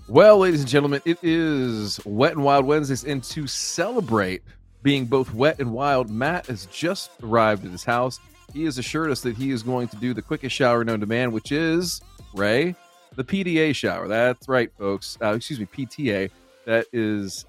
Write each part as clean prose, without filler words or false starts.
Well, ladies and gentlemen, it is Wet and Wild Wednesdays, and to celebrate being both wet and wild, Matt has just arrived at his house. He has assured us that he is going to do the quickest shower known to man, which is, Ray, the PDA shower. That's right, folks. Excuse me, PTA. That is,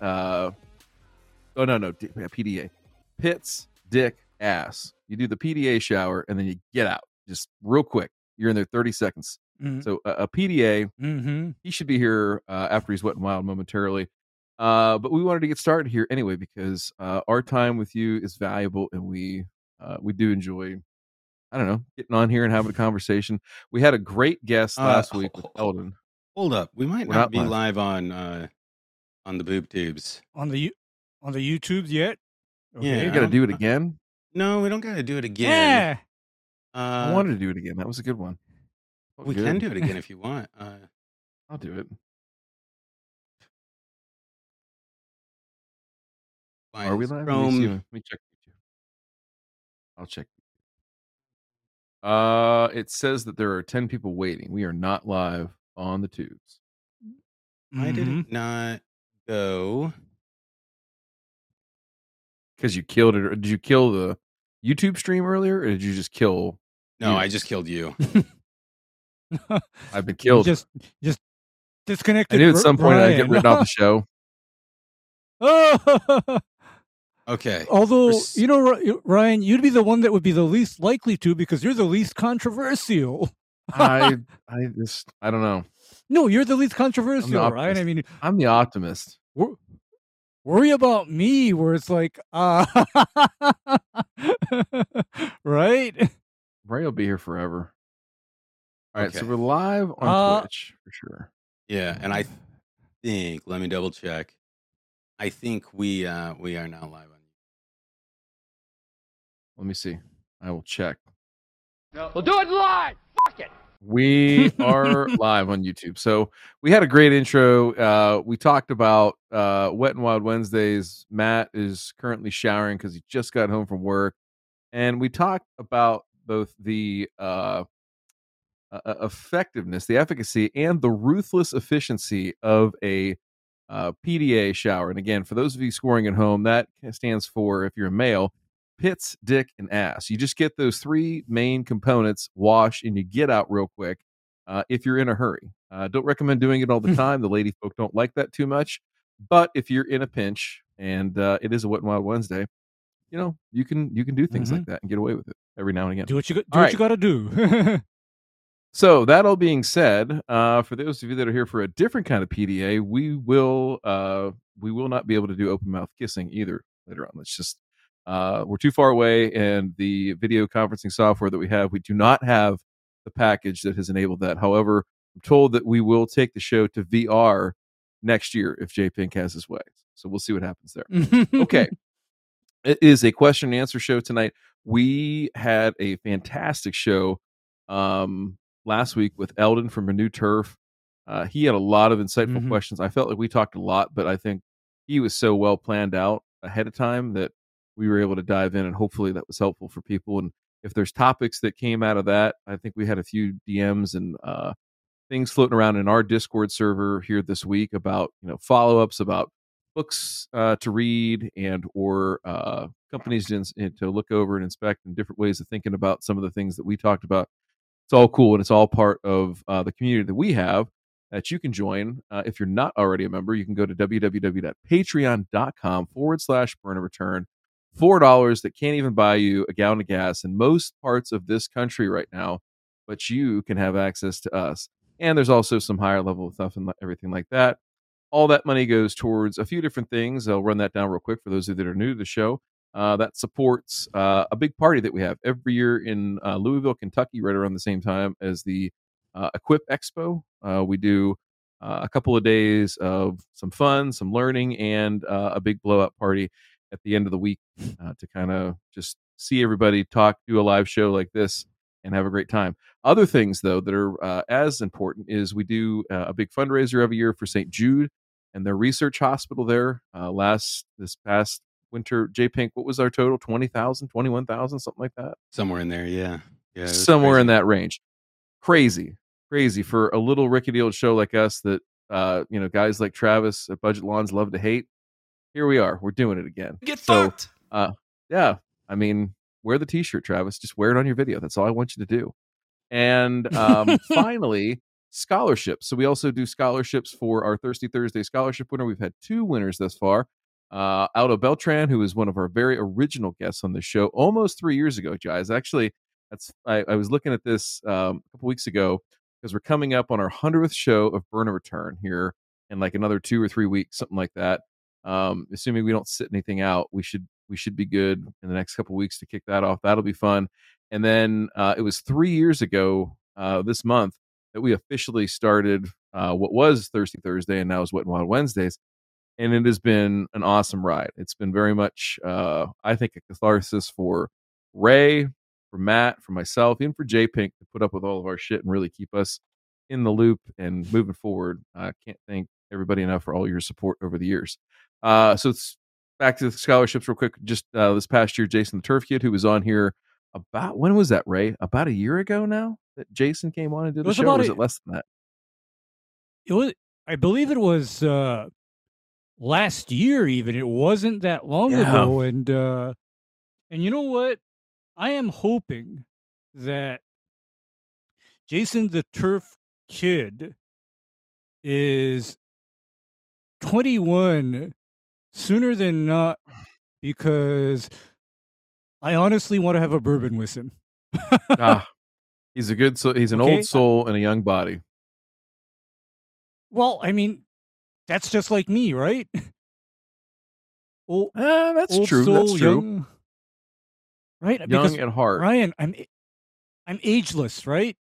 PDA. Pits, dick, ass. You do the PDA shower, and then you get out. Just real quick. You're in there 30 seconds. Mm-hmm. So a PDA, he should be here after he's wet and wild momentarily. But we wanted to get started here anyway because our time with you is valuable, and we do enjoy, I don't know, getting on here and having a conversation. We had a great guest last week with Eldon. Hold up, we might not be live on the boob tubes on the YouTubes yet. Okay. Yeah, you got to do it again. No, we don't got to do it again. Yeah, I wanted to do it again. That was a good one. We can do it again if you want. I'll do it. Are we live? Let me check. I'll check. It says that there are 10 people waiting. We are not live on the tubes. Why did it not go? Because you killed it. Or did you kill the YouTube stream earlier, or did you just kill? No, I just killed you. I've been killed. Just disconnected. I knew at some point I'd get written off the show. Okay. Although, Ryan, you'd be the one that would be the least likely to because you're the least controversial. I don't know. No, you're the least controversial, Ryan. I mean, I'm the optimist. Worry about me, where it's like, right? Ray will be here forever. All right, so we're live on Twitch for sure. Yeah, and I think, let me double check. I think we are now live on. Let me see. I will check. No, we'll do it live. Fuck it. We are live on YouTube. So we had a great intro. We talked about Wet and Wild Wednesdays. Matt is currently showering because he just got home from work, and we talked about both the effectiveness, the efficacy, and the ruthless efficiency of a PDA shower. And again, for those of you scoring at home, that stands for, if you're a male, pits, dick, and ass. You just get those three main components, wash, and you get out real quick if you're in a hurry. Don't recommend doing it all the time. The lady folk don't like that too much. But if you're in a pinch and it is a Wet and Wild Wednesday, you can do things like that and get away with it every now and again. Do what you got to do. So that all being said, for those of you that are here for a different kind of PDA, we will not be able to do open mouth kissing either later on. It's just we're too far away, and the video conferencing software that we have, we do not have the package that has enabled that. However, I'm told that we will take the show to VR next year if J Pink has his way. So we'll see what happens there. Okay. It is a question and answer show tonight. We had a fantastic show last week with Eldon from Renew Turf. He had a lot of insightful questions. I felt like we talked a lot, but I think he was so well planned out ahead of time that we were able to dive in, and hopefully that was helpful for people. And if there's topics that came out of that, I think we had a few DMs and things floating around in our Discord server here this week about follow-ups about books to read and or companies to look over and inspect, and different ways of thinking about some of the things that we talked about. It's all cool, and it's all part of the community that we have that you can join. If you're not already a member, you can go to www.patreon.com/burn-a-return. $4 that can't even buy you a gallon of gas in most parts of this country right now, but you can have access to us. And there's also some higher level stuff and everything like that. All that money goes towards a few different things. I'll run that down real quick for those of you that are new to the show. That supports a big party that we have every year in Louisville, Kentucky, right around the same time as the Equip Expo. We do a couple of days of some fun, some learning, and a big blowout party at the end of the week to kind of just see everybody talk, do a live show like this, and have a great time. Other things, though, that are as important is we do a big fundraiser every year for St. Jude and their research hospital there. This past winter, J Pink, what was our total? 20,000, 21,000, something like that? Somewhere in there, yeah. Somewhere crazy. In that range. Crazy for a little rickety old show like us that guys like Travis at Budget Lawns love to hate. Here we are. We're doing it again. Get fucked. Yeah. I mean, wear the t-shirt, Travis. Just wear it on your video. That's all I want you to do. And finally, scholarships. So we also do scholarships for our Thirsty Thursday scholarship winner. We've had 2 winners thus far. Aldo Beltran, who is one of our very original guests on the show almost 3 years ago, guys. Actually, I was looking at this a couple weeks ago because we're coming up on our 100th show of Burn and Return here in like another 2 or 3 weeks, something like that. Assuming we don't sit anything out, we should be good in the next couple weeks to kick that off. That'll be fun. And then it was 3 years ago this month that we officially started what was Thirsty Thursday and now is Wet and Wild Wednesdays. And it has been an awesome ride. It's been very much, I think, a catharsis for Ray, for Matt, for myself, even for J Pink to put up with all of our shit and really keep us in the loop and moving forward. I can't thank everybody enough for all your support over the years. So it's back to the scholarships real quick. Just this past year, Jason the Turf Kid, who was on here about, when was that, Ray? About a year ago now that Jason came on and did the show, or was it less than that? It was, I believe it was last year even. It wasn't that long ago. And you know what? I am hoping that Jason the Turf Kid is 21 sooner than not, because I honestly want to have a bourbon with him. He's a good soul. He's an old soul in a young body. Well, I mean, that's just like me, right? That's old true. Soul, That's true. young, right? Young Because, at heart. Ryan, I'm ageless, right?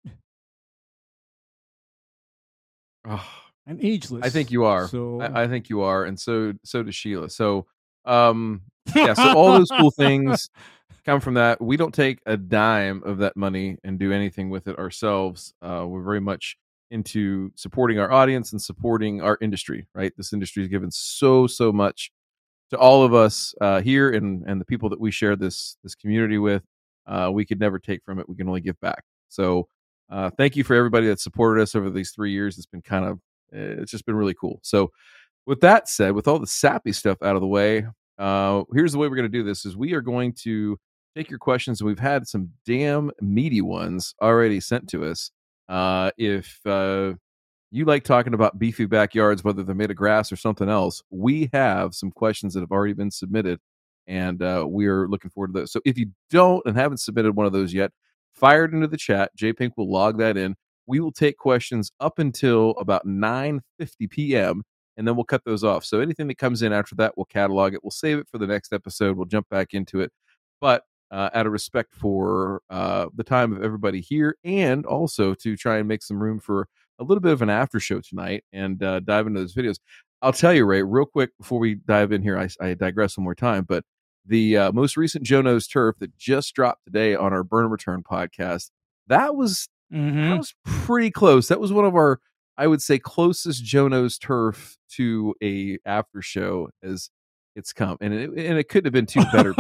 I'm ageless. I think you are. So I think you are, and so does Sheila. So, yeah. So all those cool things come from that. We don't take a dime of that money and do anything with it ourselves. We're very much into supporting our audience and supporting our industry. Right, this industry has given so much to all of us here and the people that we share this community with. We could never take from it. We can only give back. So, thank you for everybody that supported us over these 3 years. It's been it's just been really cool. So with that said, with all the sappy stuff out of the way, here's the way we're going to do this is we are going to take your questions, and we've had some damn meaty ones already sent to us. If you like talking about beefy backyards, whether they're made of grass or something else, we have some questions that have already been submitted, and we are looking forward to those. So if you don't and haven't submitted one of those yet, fire it into the chat. J-Pink will log that in. We will take questions up until about 9:50 p.m., and then we'll cut those off. So anything that comes in after that, we'll catalog it. We'll save it for the next episode. We'll jump back into it. But out of respect for the time of everybody here, and also to try and make some room for a little bit of an after show tonight and dive into those videos. I'll tell you, Ray, real quick before we dive in here, I digress one more time, but the most recent Joe Knows Turf that just dropped today on our Burn and Return podcast, that was pretty close. That was one of our, I would say, closest Joe Knows Turf to a after show as it's come, and it couldn't have been two better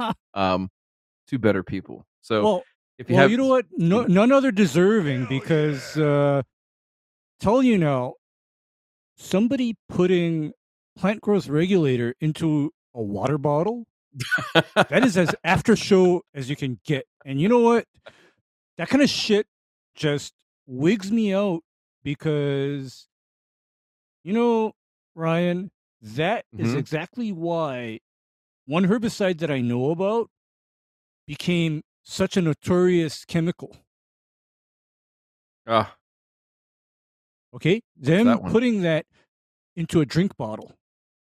people. So, if you know what, none other deserving, because tell you now, somebody putting plant growth regulator into a water bottle, that is as after show as you can get. And you know what? That kind of shit just wigs me out, because, you know, Ryan, that is exactly why one herbicide that I know about became such a notorious chemical. Okay? Them putting that into a drink bottle.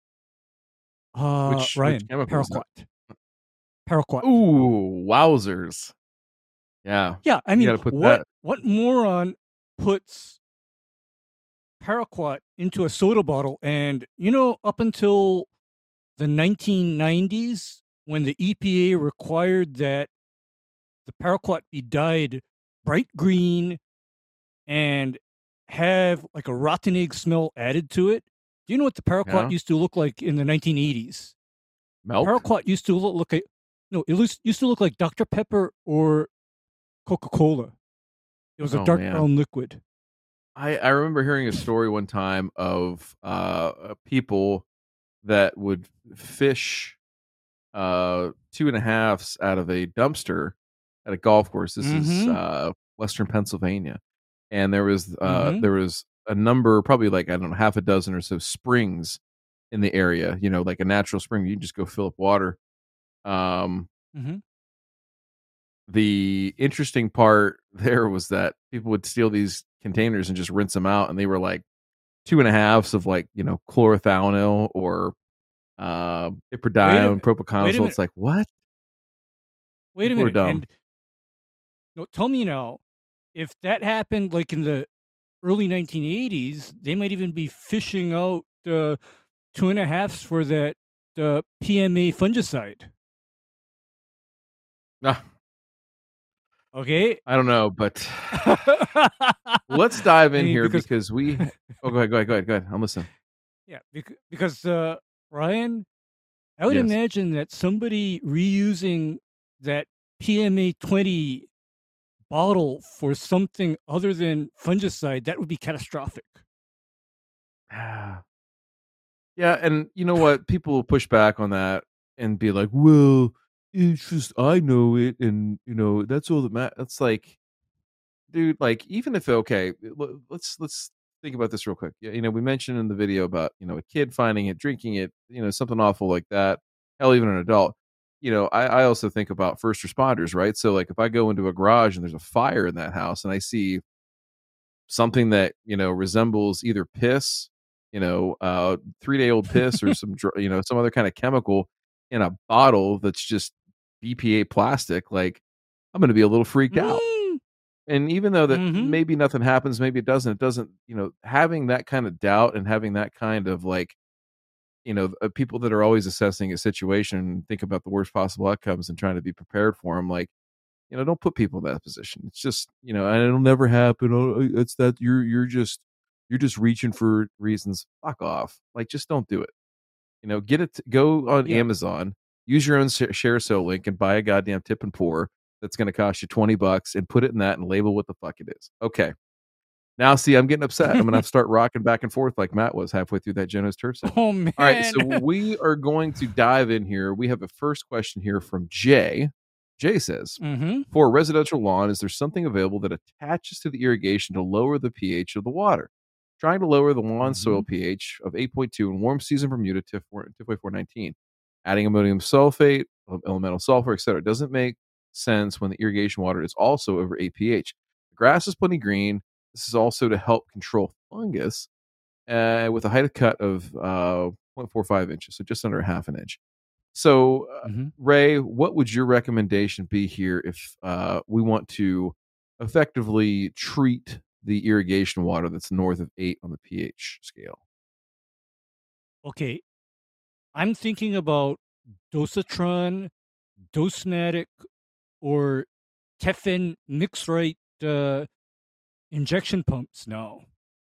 Which Ryan, paraquat. Paraquat. Ooh, wowzers. Yeah. Yeah, I mean, what moron puts paraquat into a soda bottle? And, you know, up until the 1990s, when the EPA required that the paraquat be dyed bright green and have like a rotten egg smell added to it. Do you know what the paraquat used to look like in the 1980s? Milk? Paraquat used to look like, no, it used to look like Dr. Pepper or Coca-Cola. It was a dark brown liquid. I remember hearing a story one time of people that would fish 2.5s out of a dumpster at a golf course. This is Mm-hmm. Western Pennsylvania, and Mm-hmm. there was a number, probably like, I don't know, half a dozen or so springs in the area. You know, like a natural spring, you can just go fill up water. Um, Mm-hmm. the interesting part there was that people would steal these containers and just rinse them out, and they were like 2.5s of, like, you know, chlorothalonil or Wait iprodiol a and wait a propiconazole. minute. It's like, what? Wait a People are minute. dumb. And no, tell me now, if that happened like in the early 1980s, they might even be fishing out 2.5s for that PMA fungicide. Ah, Okay. I don't know, but let's dive I in mean, here because because oh, go ahead. I'm listening. yeah, because Ryan, I would Yes. imagine that somebody reusing that PMA 20 bottle for something other than fungicide, that would be catastrophic. Yeah, and you know what? People will push back on that and be like, "Well, it's just I know it, and you know that's all that matters." It's like, dude, like, even if okay, let's think about this real quick. Yeah, you know, we mentioned in the video about, you know, a kid finding it, drinking it, you know, something awful like that. Hell, even an adult. You know, I also think about first responders, right? So, like, if I go into a garage and there's a fire in that house, and I see something that, you know, resembles either piss, you know, 3-day old piss, or you know, some other kind of chemical in a bottle that's just BPA plastic, like, I'm going to be a little freaked out. Mm, And even though that mm-hmm. maybe nothing happens, maybe it doesn't, you know, having that kind of doubt and having that kind of, like, you know, people that are always assessing a situation, think about the worst possible outcomes and trying to be prepared for them. Like, you know, don't put people in that position. It's just, you know, and it'll never happen. Oh, it's that you're just reaching for reasons. Fuck off. Like, just don't do it. You know, go on Yeah. Amazon, use your own share so link, and buy a goddamn tip and pour that's going to cost you $20, and put it in that and label what the fuck it is. Okay. Now, see, I'm getting upset. I'm gonna have to start rocking back and forth like Matt was halfway through that Jonas turf segment. Oh All right, so man. we are going to dive in here. We have a first question here from Jay. Jay says, Mm-hmm. for a residential lawn, is there something available that attaches to the irrigation to lower the pH of the water? Trying to lower the lawn Mm-hmm. soil pH of 8.2 in warm season Bermuda, Tifway 419. Adding ammonium sulfate, elemental sulfur, etc. doesn't make sense when the irrigation water is also over 8 pH. The grass is plenty green. This is also to help control fungus with a height of cut of 0.45 inches, so just under a half an inch. So, Mm-hmm. Ray, what would your recommendation be here if we want to effectively treat the irrigation water that's north of 8 on the pH scale? Okay. I'm thinking about Dosatron, Dosmatic, or Teflon Mixrite injection pumps now.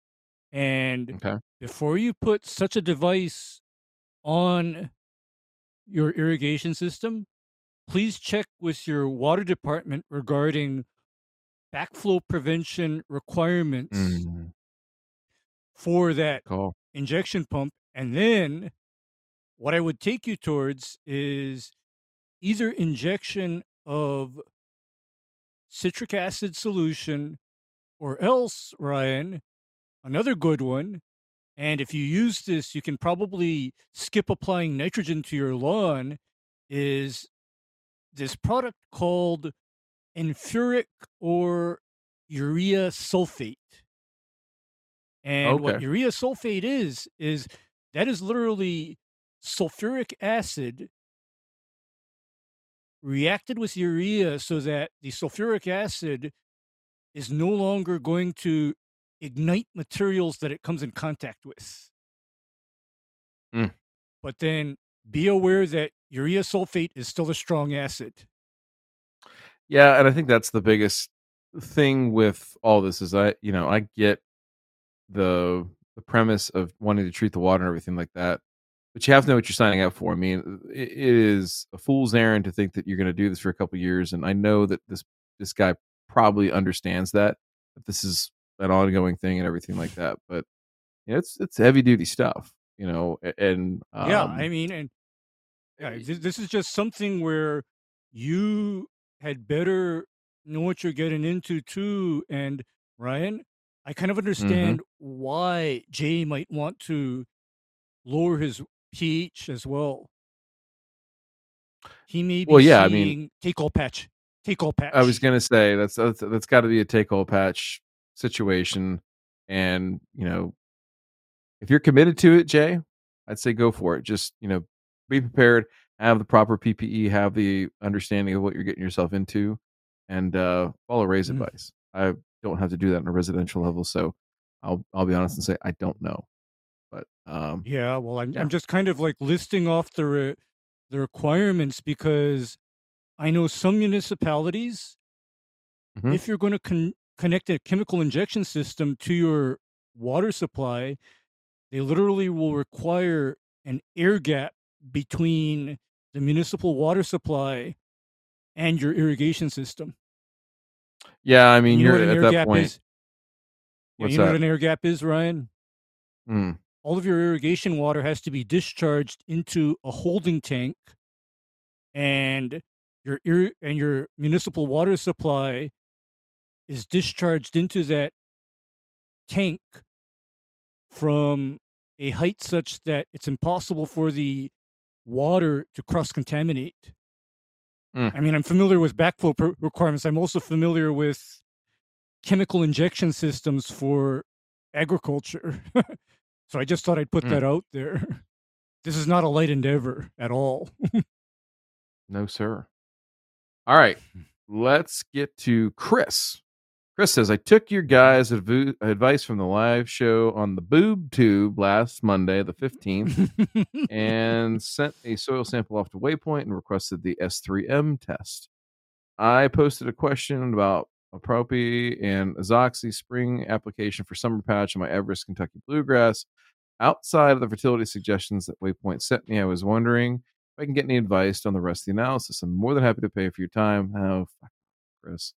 And Okay. before you put such a device on your irrigation system, please check with your water department regarding backflow prevention requirements Mm, for that call. injection pump. And then what I would take you towards is either injection of citric acid solution, or else, Ryan, another good one. And if you use this, you can probably skip applying nitrogen to your lawn, is this product called Enfuric or urea sulfate. And what Okay. urea sulfate is that is literally sulfuric acid reacted with urea so that the sulfuric acid is no longer going to ignite materials that it comes in contact with. Mm. But then be aware that urea sulfate is still a strong acid. Yeah, and I think that's the biggest thing with all this is I get the premise of wanting to treat the water and everything like that, but you have to know what you're signing up for. I mean, it is a fool's errand to think that you're going to do this for a couple years, and I know that this guy probably understands that this is an ongoing thing and everything like that. But it's heavy duty stuff, and Yeah, I mean, and this is just something where you had better know what you're getting into too. And Ryan, I kind of understand why Jay might want to lower his pH as well. He may be seeing take all patch. I was gonna say that's got to be a take all patch situation, and if you're committed to it, Jay, I'd say go for it. Just be prepared, have the proper PPE, have the understanding of what you're getting yourself into, and follow Ray's advice. I don't have to do that on a residential level, so I'll be honest and say I don't know. But yeah, well, I'm just kind of like listing off the requirements, because I know some municipalities, if you're going to connect a chemical injection system to your water supply, they literally will require an air gap between the municipal water supply and your irrigation system. Yeah, I mean, you're at that point. What an air gap is, Ryan? All of your irrigation water has to be discharged into a holding tank, and your municipal water supply is discharged into that tank from a height such that it's impossible for the water to cross-contaminate. I mean, I'm familiar with backflow requirements. I'm also familiar with chemical injection systems for agriculture. So I just thought I'd put that out there. This is not a light endeavor at all. No, sir. All right. Let's get to Chris. Chris says, I took your guys' advice from the live show on the Boob Tube last Monday, the 15th, and sent a soil sample off to Waypoint and requested the S3M test. I posted a question about a Propy and Azoxy spring application for summer patch on my Everest Kentucky bluegrass. Outside of the fertility suggestions that Waypoint sent me, I was wondering if I can get any advice on the rest of the analysis. I'm more than happy to pay for your time. Oh, fuck, Chris.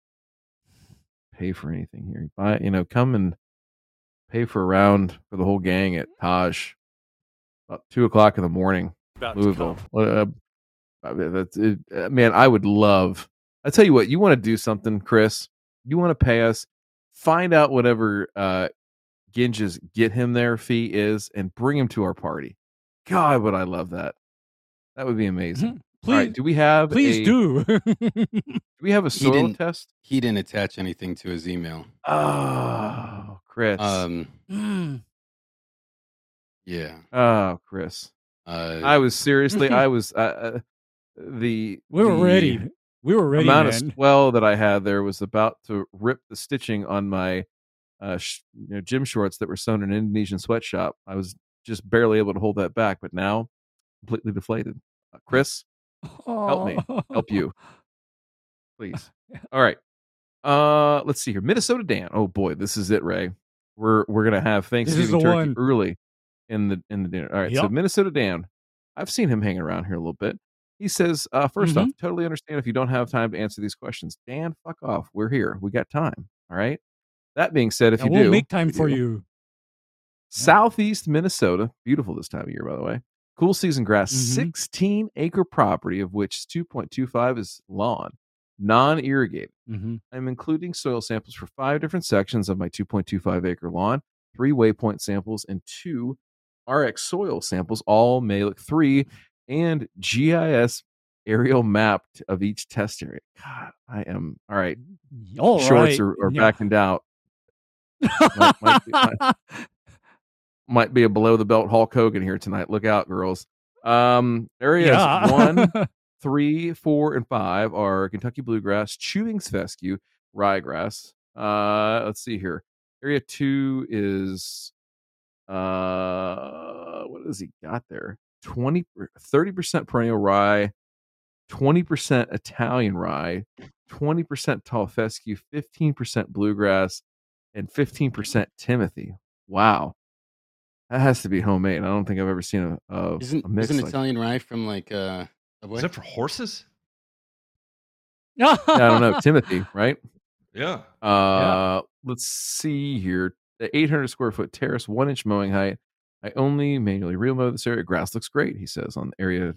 Pay for anything here. Come and pay for a round for the whole gang at Taj about 2:00 in the morning. Louisville. That's it. Man, I would love. I tell you what, you want to do something, Chris? You want to pay us? Find out whatever Ginge's get him there fee is, and bring him to our party. God, would I love that? That would be amazing. Please, all right, do we have? Do we have a soil test? He didn't attach anything to his email. Oh, Chris. Yeah. Oh, Chris. I was seriously. I was We were ready. We were ready. The amount of swell that I had there was about to rip the stitching on my gym shorts that were sewn in an Indonesian sweatshop. I was just barely able to hold that back, but now completely deflated. Chris, help me. Help you. Please. All right. Let's see here. Minnesota Dan. Oh boy, this is it, Ray. We're gonna have Thanksgiving turkey early in the dinner. All right. So Minnesota Dan, I've seen him hanging around here a little bit. He says, first off, totally understand if you don't have time to answer these questions. Dan, fuck off. We're here. We got time. All right. That being said, if we'll make time for you. Southeast Minnesota, beautiful this time of year, by the way. Cool season grass, 16-acre property, of which 2.25 is lawn, non-irrigated. I'm including soil samples for 5 different sections of my 2.25-acre lawn, 3 Waypoint samples, and 2 RX soil samples, all Malik 3, and GIS aerial map of each test area. God, I am all right. Shorts are backing out. Might be a below the belt Hulk Hogan here tonight. Look out, girls. Areas 1, 3, 4, and 5 are Kentucky bluegrass, chewing fescue, ryegrass. Let's see here. Area 2 is what has he got there? 30% perennial rye, 20% Italian rye, 20% tall fescue, 15% bluegrass, and 15% Timothy. Wow. That has to be homemade. I don't think I've ever seen a mix. Isn't Italian rye from like is that for horses? Yeah, I don't know. Timothy, right? Yeah. Let's see here. The 800 square foot terrace, 1-inch mowing height. I only manually real mow this area. Grass looks great, he says on area.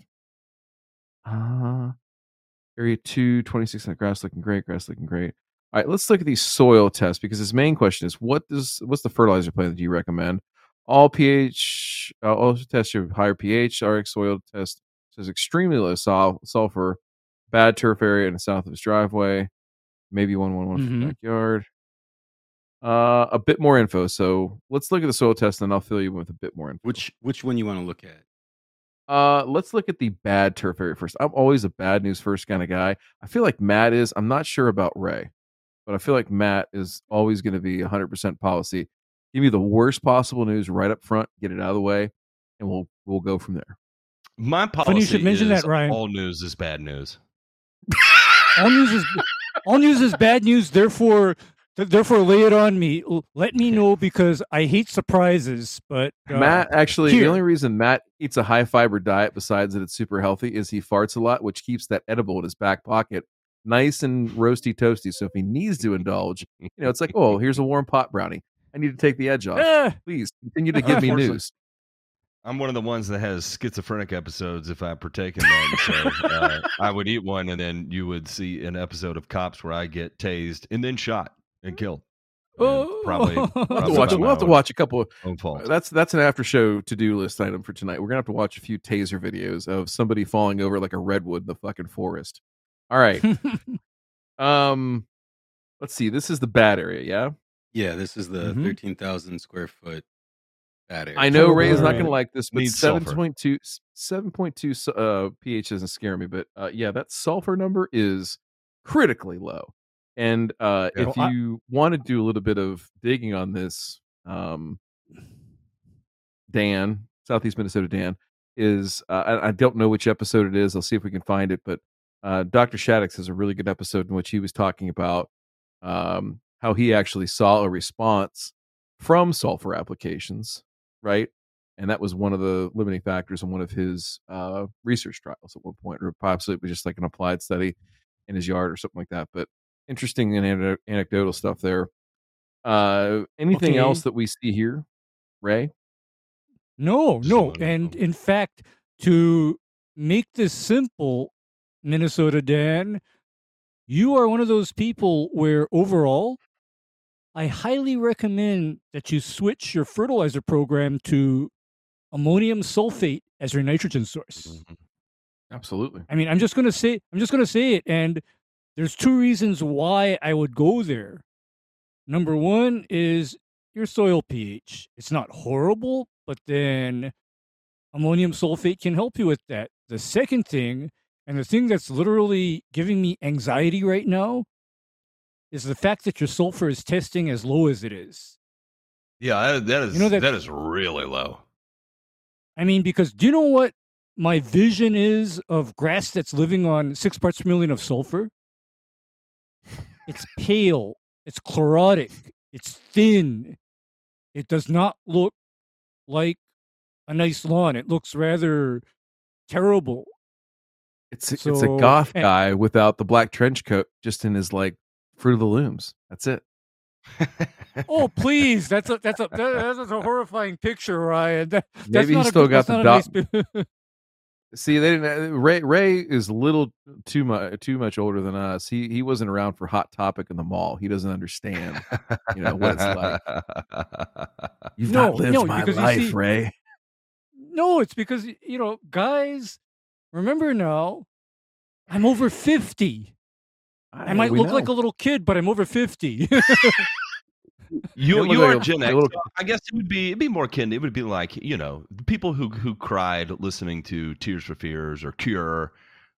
Area 2, 2600 grass looking great. Grass looking great. All right, let's look at these soil tests because his main question is what's the fertilizer plan that you recommend? All pH, all tests your higher pH. RX soil test says extremely low sulfur, bad turf area in the south of his driveway, maybe 111 for the backyard. A bit more info. So let's look at the soil test, and I'll fill you with a bit more info. Which one you want to look at? Let's look at the bad turf area first. I'm always a bad news first kind of guy. I feel like Matt is. I'm not sure about Ray, but I feel like Matt is always going to be 100% policy. Give me the worst possible news right up front, get it out of the way, and we'll go from there. My policy Funny you should mention is that, Ryan. all news is bad news. All news is bad news. Therefore, lay it on me. Let me know because I hate surprises. But Matt, actually, here. the only reason Matt eats a high fiber diet, besides that it's super healthy, is he farts a lot, which keeps that edible in his back pocket nice and roasty toasty. So if he needs to indulge, it's like, oh, here's a warm pot brownie. I need to take the edge off. Please continue to give me news. I'm one of the ones that has schizophrenic episodes if I partake in that. So I would eat one, and then you would see an episode of Cops where I get tased and then shot and killed. And probably we'll have to watch a couple. That's an after show to-do list item for tonight. We're gonna have to watch a few taser videos of somebody falling over like a redwood in the fucking forest. All right. Let's see. This is the bad area, yeah? Yeah, this is the 13,000 square foot bad area. I know Ray is not going to like this, but Needs 7.2 pH doesn't scare me, but yeah, that sulfur number is critically low. And if you want to do a little bit of digging on this, Dan, Southeast Minnesota Dan, is I don't know which episode it is. I'll see if we can find it, but Dr. Shaddix has a really good episode in which he was talking about how he actually saw a response from sulfur applications, right? And that was one of the limiting factors in one of his research trials at one point, or possibly it was just like an applied study in his yard or something like that. But interesting and anecdotal stuff there. Anything else that we see here, Ray? No. And in fact, to make this simple, Minnesota Dan, you are one of those people where overall, I highly recommend that you switch your fertilizer program to ammonium sulfate as your nitrogen source. Absolutely. I mean, I'm just going to say it. And there's two reasons why I would go there. Number one is your soil pH. It's not horrible, but then ammonium sulfate can help you with that. The second thing, and the thing that's literally giving me anxiety right now, is the fact that your sulfur is testing as low as it is. Yeah, that is really low. I mean, because do you know what my vision is of grass that's living on 6 parts per million of sulfur? It's pale. It's chlorotic. It's thin. It does not look like a nice lawn. It looks rather terrible. It's a goth guy without the black trench coat, just in his like Fruit of the Looms. That's it. Oh please! That's a horrifying picture, Ryan. Maybe he still got the dot. See, they didn't. Ray is a little too much older than us. He wasn't around for Hot Topic in the mall. He doesn't understand, what it's like. You've not lived my life, Ray. No, it's because guys. Remember now, I'm over 50. I might look like a little kid, but I'm over 50. You are Gen X. I guess it'd be more akin. It would be like the people who cried listening to Tears for Fears or Cure.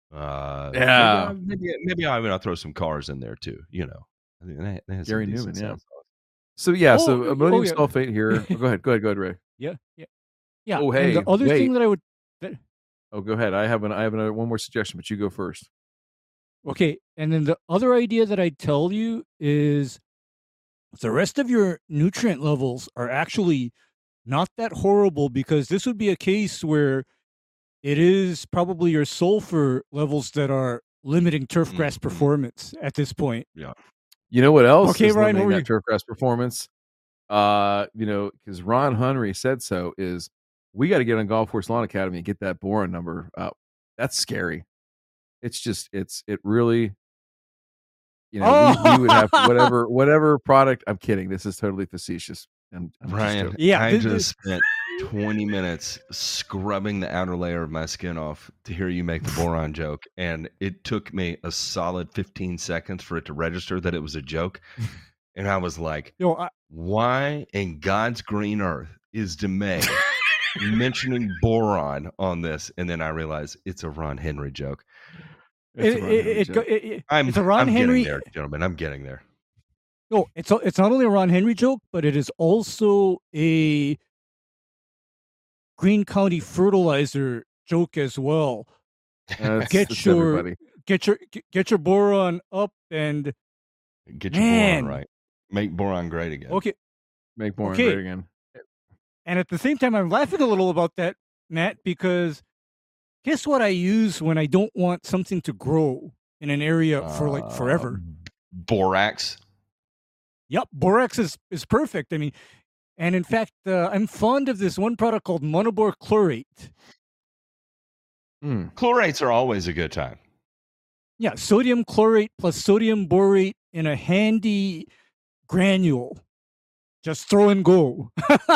Maybe I'll throw some Cars in there too. Gary Newman. Yeah. So ammonium sulfate here. Go ahead, Ray. Yeah. Oh hey, and the other thing that I would. Oh, go ahead. I have one more suggestion, but you go first. Okay, and then the other idea that I'd tell you is the rest of your nutrient levels are actually not that horrible, because this would be a case where it is probably your sulfur levels that are limiting turf grass performance at this point. Yeah. You know what else Okay, is Ryan, limiting what were that turfgrass performance? Because Ron Henry said so, is we got to get on Golf Course Lawn Academy and get that boron number up. That's scary. It's just it really, we would have whatever product. I'm kidding. This is totally facetious. I'm Brian, just Yeah, I just spent 20 minutes scrubbing the outer layer of my skin off to hear you make the boron joke, and it took me a solid 15 seconds for it to register that it was a joke. And I was like, why in God's green earth is DeMay mentioning boron on this? And then I realized it's a Ron Henry joke. It's a Ron Henry. Getting there, gentlemen. I'm getting there. No, it's not only a Ron Henry joke, but it is also a Greene County fertilizer joke as well. Get your boron up and get your boron right. Make boron great again. Okay, make boron great again. And at the same time, I'm laughing a little about that, Matt, because guess what I use when I don't want something to grow in an area for like forever? Borax. Yep, borax is perfect. I mean, and in fact, I'm fond of this one product called Monobor Chlorate. Chlorates are always a good time. Yeah, sodium chlorate plus sodium borate in a handy granule. Just throw and go.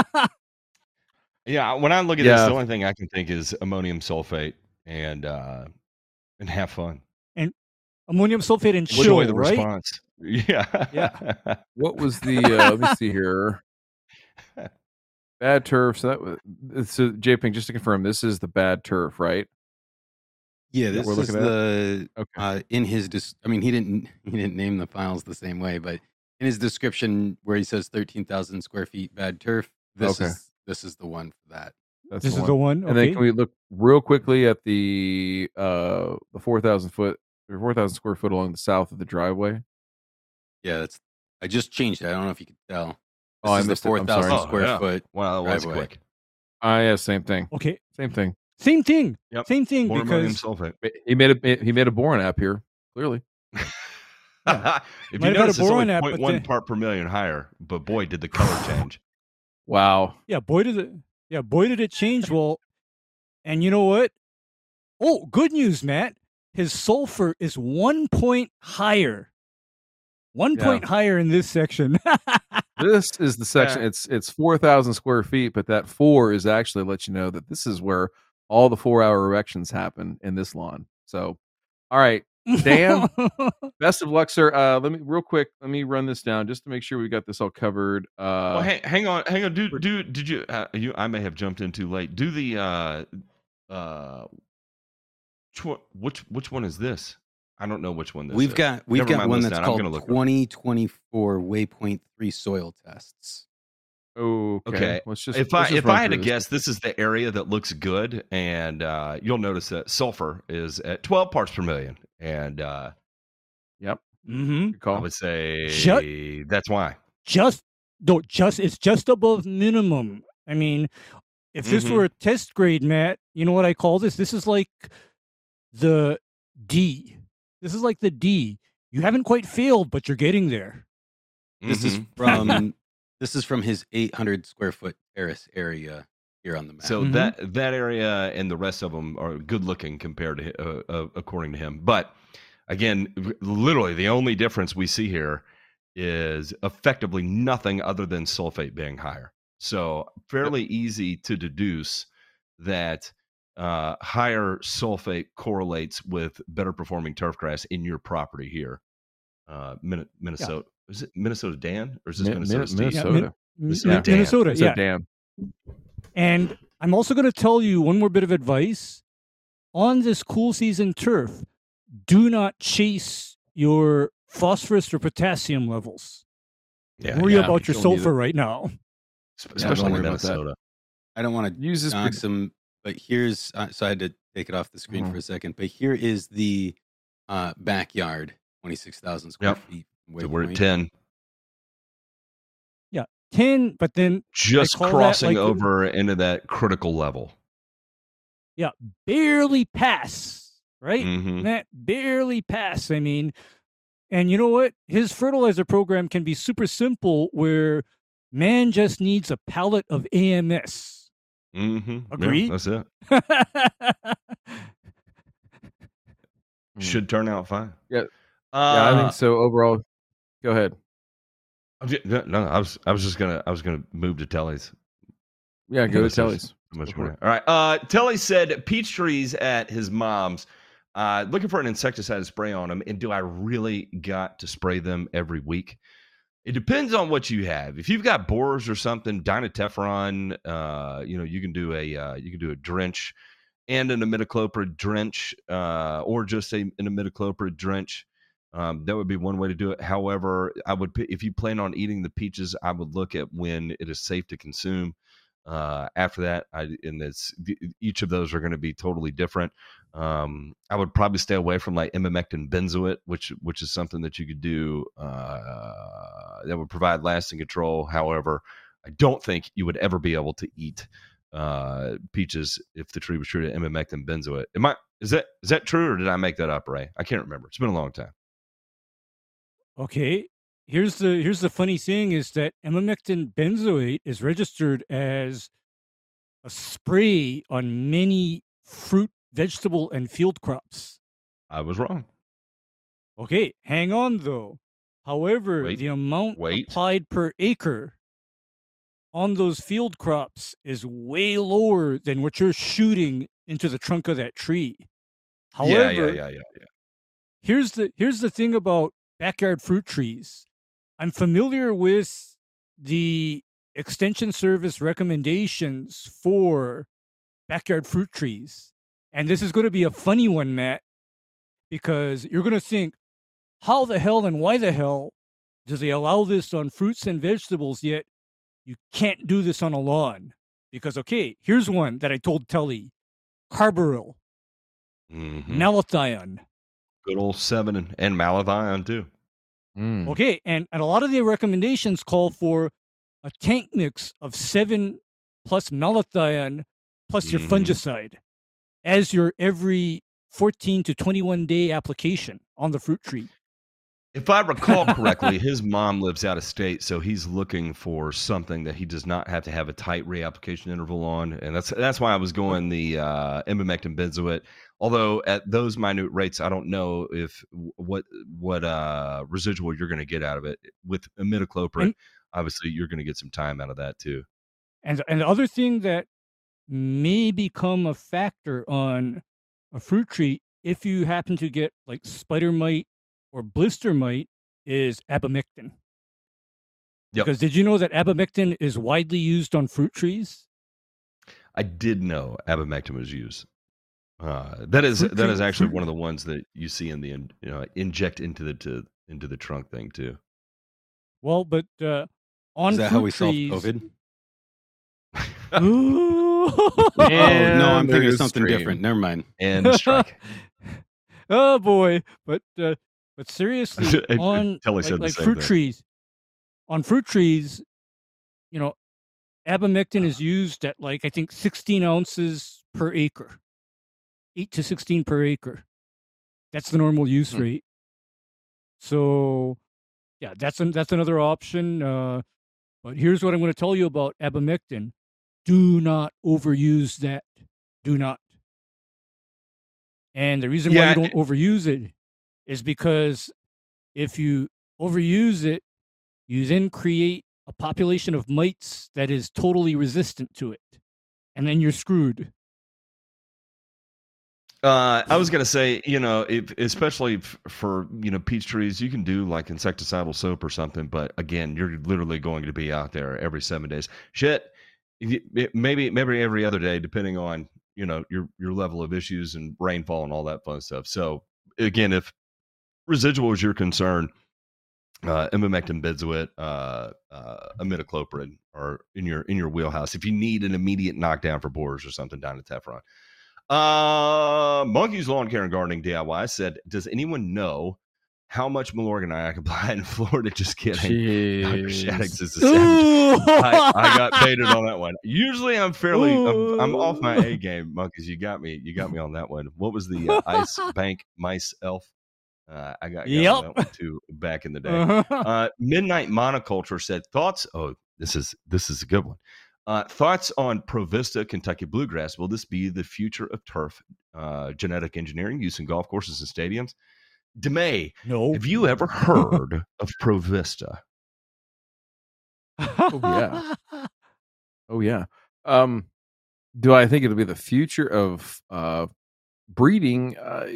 Yeah, when I look at this, the only thing I can think is ammonium sulfate and have fun. And ammonium sulfate and chill, the right? Response. Yeah. What was the let me see here. Bad turf. So J-Ping, just to confirm, this is the bad turf, right? Yeah, this is the in his he didn't name the files the same way, but in his description where he says 13,000 square feet bad turf, this is the one for that. This is the one. And then can we look real quickly at the 4,000 square foot along the south of the driveway? Yeah, I just changed it. I don't know if you could tell. Oh, I missed 4,000 square foot. Wow, that was quick. Yeah, same thing. Okay, same thing. Same thing. Yep. Same thing. More because he made a boron app here. Clearly, if you notice, it's only 0.1 part per million higher. But boy, did the color change! Wow. Yeah, boy did it change. Well, and you know what? Oh, good news, Matt. His sulfur is 1 point higher. 1 point higher in this section. This is the section. It's 4,000 square feet, but that 4 is actually let you know that this is where all the 4-hour erections happen in this lawn. So, all right, Dan, best of luck, sir. Let me run this down just to make sure we got this all covered. Well, hang on. Did you? I may have jumped in too late. Do the which one is this? I don't know which one this is. We've got one that's called 2024 Waypoint 3 soil tests. Okay. If I had to guess, this is the area that looks good, and you'll notice that sulfur is at 12 parts per million, and yep, good call. I would say that's why. It's just above minimum. I mean, if this were a test grade, Matt, you know what I call this? This is like the D. This is like the D. You haven't quite failed, but you're getting there. This is from his 800 square foot terrace area here on the map. So that area and the rest of them are good looking compared to according to him. But again, literally the only difference we see here is effectively nothing other than sulfate being higher. So fairly easy to deduce that higher sulfate correlates with better performing turfgrass in your property here. Minnesota. Yeah. Is it Minnesota Dan or is this Minnesota Steve? Minnesota, yeah. Dan. And I'm also going to tell you one more bit of advice. On this cool season turf, do not chase your phosphorus or potassium levels. Worry about your sulfur right now. Especially in Minnesota. I don't want to use this some, but here's so I had to take it off the screen for a second. But here is the backyard, 26,000 square feet. So we're at 10. Yeah, 10, but then just crossing over into that critical level. Yeah, barely pass, right? That barely pass. I mean, And you know what? His fertilizer program can be super simple where man just needs a pallet of AMS. Mm-hmm. Agreed? Yeah, that's it. Should turn out fine. Yeah. Yeah, I think so overall. Go ahead. No, I was gonna move to Telly's. Yeah, go to Telly's. Much more. All right. Telly said peach trees at his mom's. Looking for an insecticide to spray on them, and do I really got to spray them every week? It depends on what you have. If you've got borers or something, Dynatefron, you can do a drench and an imidacloprid drench, or just an imidacloprid drench. That would be one way to do it. However, if you plan on eating the peaches, I would look at when it is safe to consume. After that, each of those are going to be totally different. I would probably stay away from like imamectin benzoate, which is something that you could do that would provide lasting control. However, I don't think you would ever be able to eat peaches if the tree was treated imamectin benzoate. Is that true, or did I make that up, Ray? I can't remember. It's been a long time. Okay. Here's the funny thing is that imamectin benzoate is registered as a spray on many fruit, vegetable, and field crops. I was wrong. Okay, hang on though. However, the amount applied per acre on those field crops is way lower than what you're shooting into the trunk of that tree. However, yeah. Here's the thing about backyard fruit trees. I'm familiar with the Extension Service recommendations for backyard fruit trees. And this is going to be a funny one, Matt, because you're going to think, how the hell and why the hell do they allow this on fruits and vegetables, yet you can't do this on a lawn? Because, okay, here's one that I told Telly. Carbaryl. Malathion. Good old 7 and malathion, too. Okay, and a lot of the recommendations call for a tank mix of 7 plus malathion plus your fungicide as your every 14 to 21 day application on the fruit tree. If I recall correctly, his mom lives out of state, so he's looking for something that he does not have to have a tight reapplication interval on, and that's why I was going the imamectin benzoate. Although at those minute rates, I don't know if what residual you're going to get out of it. With imidacloprid, obviously you're going to get some time out of that too. And the other thing that may become a factor on a fruit tree, if you happen to get like spider mite or blister mite, is abamectin. Yep. Because did you know that abamectin is widely used on fruit trees? I did know abamectin was used. That is actually one of the ones that you see in the inject into the trunk thing too. Well, but on is that how we solved trees... COVID? Oh, no, I'm thinking of something different. Never mind. And strike. Oh boy, but seriously, on like fruit trees, on fruit trees, abamectin is used at like I think 16 ounces per acre, 8 to 16 per acre. That's the normal use rate. So, yeah, that's another option. But here's what I'm going to tell you about abamectin. Do not overuse that. Do not. And the reason why you don't overuse it is because if you overuse it, you then create a population of mites that is totally resistant to it. And then you're screwed. I was going to say, especially for, peach trees, you can do like insecticidal soap or something. But again, you're literally going to be out there every 7 days. Maybe every other day, depending on, your level of issues and rainfall and all that fun stuff. So again, if residual is your concern, imamectin benzoate, imidacloprid are in your wheelhouse. If you need an immediate knockdown for borers or something, Dynatefron. Monkey's Lawn Care and Gardening DIY said, does anyone know how much Milorganite I can buy in Florida? Just kidding. Dr. Shaddix is a savage. I got baited on that one. Usually I'm off my A game, Monkeys. You got me on that one. What was the Ice Bank Mice Elf? I got on that one too back in the day. Midnight Monoculture said thoughts. Oh, this is a good one. Thoughts on Provista Kentucky Bluegrass. Will this be the future of turf genetic engineering used in golf courses and stadiums? DeMay, no. Have you ever heard of Provista? Oh yeah. Oh yeah. Do I think it'll be the future of breeding?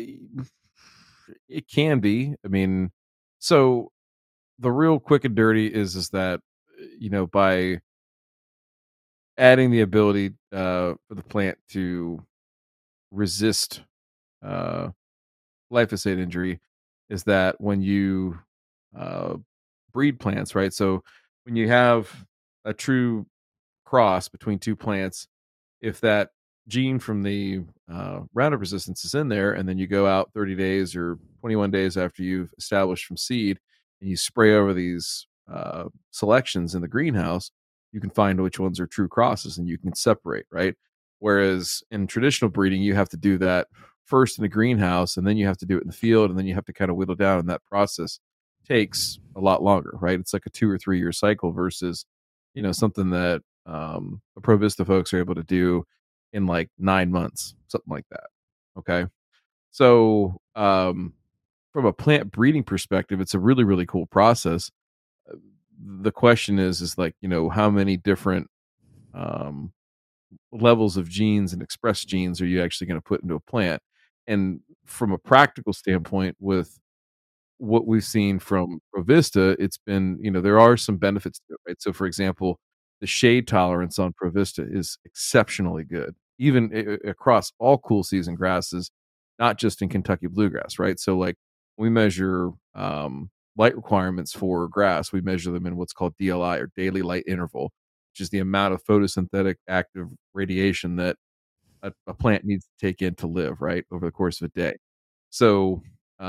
It can be. I mean, so the real quick and dirty is that by adding the ability for the plant to resist glyphosate injury, is that when you breed plants, right? So when you have a true cross between two plants, if that gene from the Roundup resistance is in there, and then you go out 30 days or 21 days after you've established from seed, and you spray over these selections in the greenhouse, you can find which ones are true crosses, and you can separate, right? Whereas in traditional breeding, you have to do that first in the greenhouse, and then you have to do it in the field, and then you have to kind of whittle down, and that process takes a lot longer, right? It's like a 2 or 3 year cycle versus something that the Provista folks are able to do in like 9 months, something like that. Okay. So from a plant breeding perspective, it's a really, really cool process. The question is like, how many different levels of genes and express genes are you actually going to put into a plant? And from a practical standpoint, with what we've seen from Provista, it's been, there are some benefits to it, right? So for example, the shade tolerance on Provista is exceptionally good, even across all cool season grasses, not just in Kentucky bluegrass, right? So like we measure light requirements for grass, we measure them in what's called DLI, or daily light interval, which is the amount of photosynthetic active radiation that a plant needs to take in to live, right, over the course of a day. So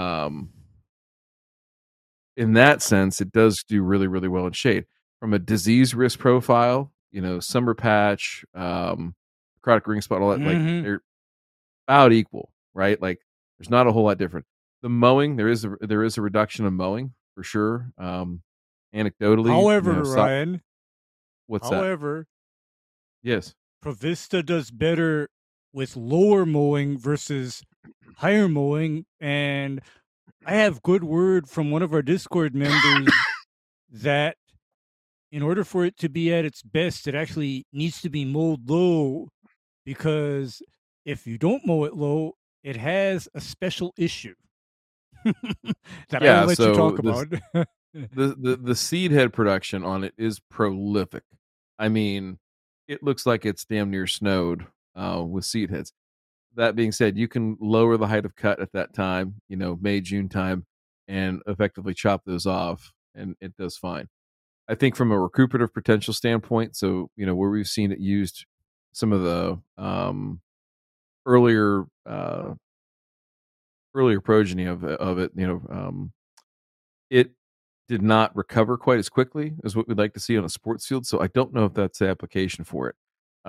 in that sense, it does do really, really well in shade. From a disease risk profile, summer patch, necrotic ring spot, all that, like they're about equal, right? Like there's not a whole lot different. The mowing, there is a reduction of mowing for sure. Anecdotally, however, Ryan, what's that? Yes, Provista does better with lower mowing versus higher mowing, and I have good word from one of our Discord members that in order for it to be at its best, it actually needs to be mowed low, because if you don't mow it low, it has a special issue that I'll let you talk about. The seed head production on it is prolific. I mean, it looks like it's damn near snowed with seed heads. That being said, you can lower the height of cut at that time, May, June time, and effectively chop those off, and it does fine. I think from a recuperative potential standpoint, so, where we've seen it used, some of the earlier progeny of it, it did not recover quite as quickly as what we'd like to see on a sports field. So I don't know if that's the application for it.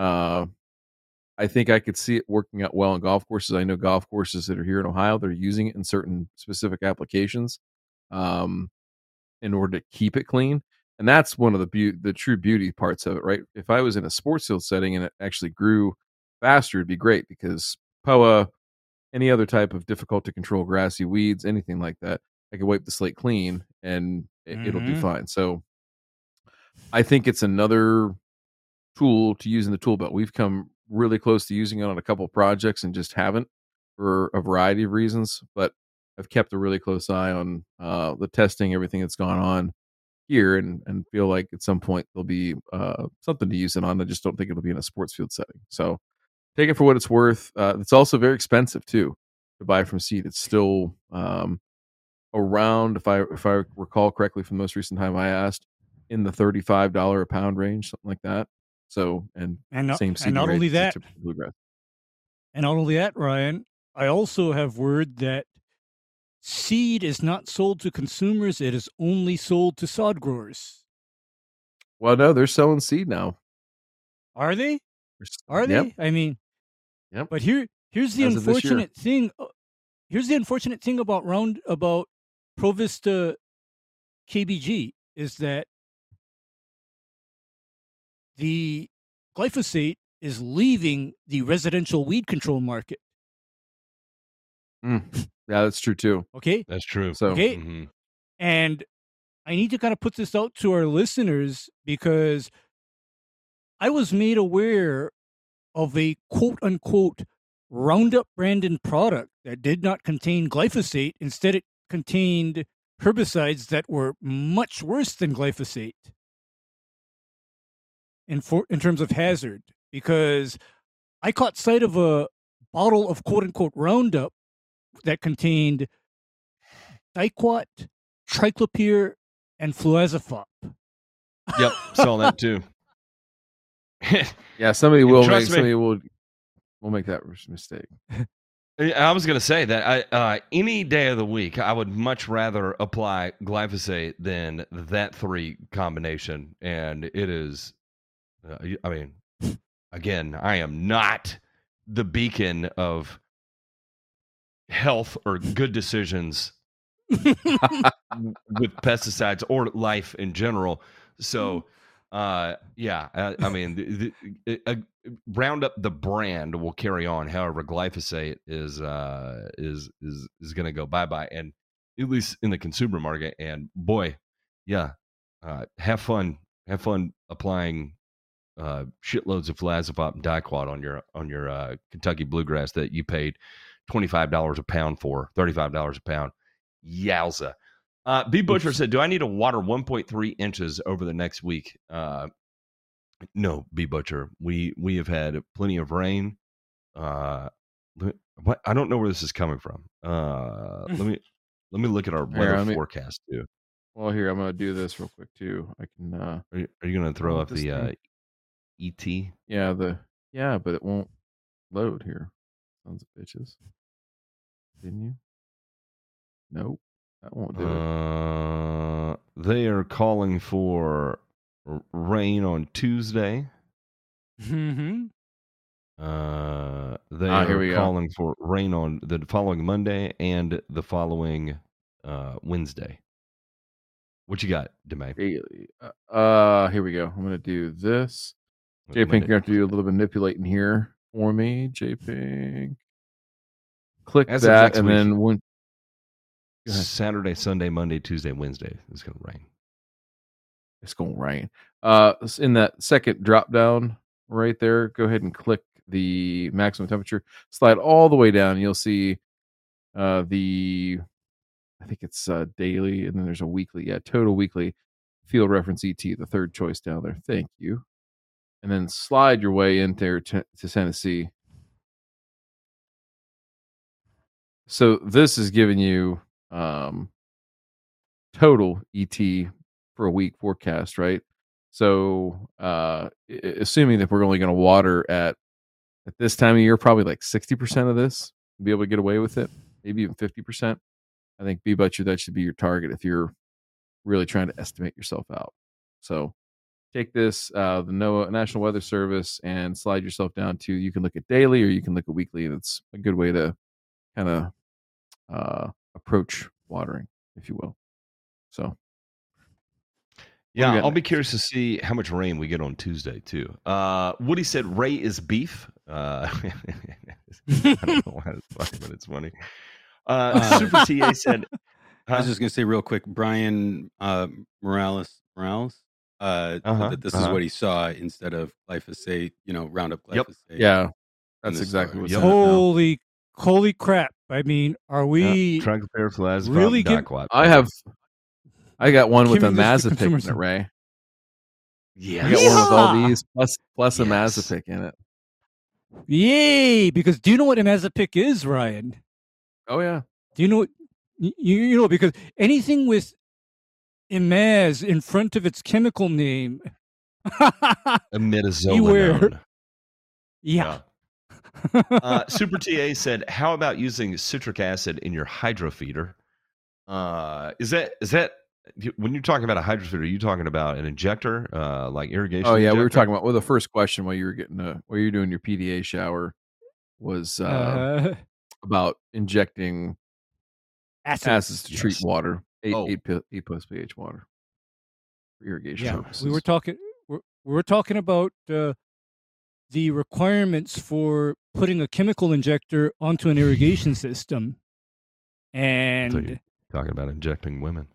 I think I could see it working out well on golf courses. I know golf courses that are here in Ohio, they're using it in certain specific applications in order to keep it clean. And that's one of the true beauty parts of it, right? If I was in a sports field setting and it actually grew faster, it'd be great, because POA, any other type of difficult to control grassy weeds, anything like that, I could wipe the slate clean and it'll do fine. So I think it's another tool to use in the tool belt. We've come really close to using it on a couple of projects and just haven't, for a variety of reasons, but I've kept a really close eye on the testing, everything that's gone on here, and feel like at some point there'll be something to use it on. I just don't think it'll be in a sports field setting. So take it for what it's worth. It's also very expensive too to buy from seed. It's still around, if I recall correctly from the most recent time I asked, in the $35 a pound range, something like that. So and same seed. And not only that, Ryan, I also have word that seed is not sold to consumers. It is only sold to sod growers. Well, no, they're selling seed now. Are they? Are Yep. they? I mean, yep. But here's the unfortunate thing here's the unfortunate thing about Provista KBG is that the glyphosate is leaving the residential weed control market. Yeah, that's true too. Okay, that's true. So, okay, and I need to kind of put this out to our listeners because I was made aware of a quote unquote Roundup branded product that did not contain glyphosate. Instead, it contained herbicides that were much worse than glyphosate in terms of hazard, because I caught sight of a bottle of quote unquote Roundup that contained Diquat, Triclopyr, and Fluazafop. Yep, saw that too. Yeah, somebody will make that mistake. I was going to say that any day of the week, I would much rather apply glyphosate than that 3 combination. And it is, I mean, again, I am not the beacon of health or good decisions with pesticides or life in general. So, I mean, Roundup the brand will carry on. However, glyphosate is going to go bye, and at least in the consumer market. And boy, have fun applying shitloads of Fluazafop and Diquat on your Kentucky bluegrass that you paid $25 a pound for, $35 a pound. Yowza. B Butcher said, "Do I need to water 1.3 inches over the next week?" No, B Butcher. We have had plenty of rain. What I don't know where this is coming from. Let me look at our weather forecast too. Well, here I'm going to do this real quick too. I can. Are you going to throw up the ET? Yeah, but it won't load here. Sons of bitches. Didn't you? Nope. That won't do it. They are calling for rain on Tuesday. Mm-hmm. They are calling for rain on the following Monday and the following Wednesday. What you got, Demay? Here we go. I'm going to do this. J Pink, you're going to have to do a little manipulating here for me. J Pink. Click that, and then when Saturday, Sunday, Monday, Tuesday, Wednesday, it's going to rain. It's going to rain. In that second drop down right there, go ahead and click the maximum temperature. Slide all the way down. You'll see I think it's daily, and then there's a weekly. Yeah, total weekly field reference ET, the third choice down there. Thank you. And then slide your way into to Tennessee. So this is giving you total ET for a week forecast, right? So assuming that we're only going to water at this time of year, probably like 60% of this, be able to get away with it, maybe even 50%. I think B Butcher, that should be your target if you're really trying to estimate yourself out. So take this, the NOAA National Weather Service, and slide yourself down to, you can look at daily or you can look at weekly. That's a good way to kind of approach watering, if you will. So yeah, I'll be curious to see how much rain we get on Tuesday too. Woody said Ray is beef. I don't know why it's funny, but it's funny. Super TA said, I was just going to say real quick, Brian Morales, that this is what he saw instead of glyphosate, Roundup glyphosate. Yep. Yeah, that's exactly what's Holy crap. I mean, are we really good? I got one with a Mazapic in it, Ray. Yeah. I got one with all these plus a Mazapic in it. Yay! Because do you know what a Mazapic is, Ryan? Oh yeah. Do you know what you know, because anything with imaz in front of its chemical name, imidazolone. Yeah. Super TA said, "How about using citric acid in your hydro feeder?" Is that when you're talking about a hydro feeder? Are you talking about an injector, like irrigation? Oh yeah, injector? We were talking about the first question while you were doing your PDA shower was about injecting acids to treat water, 8 plus pH water for irrigation purposes. We were talking about the requirements for putting a chemical injector onto an irrigation system, and talking about injecting women.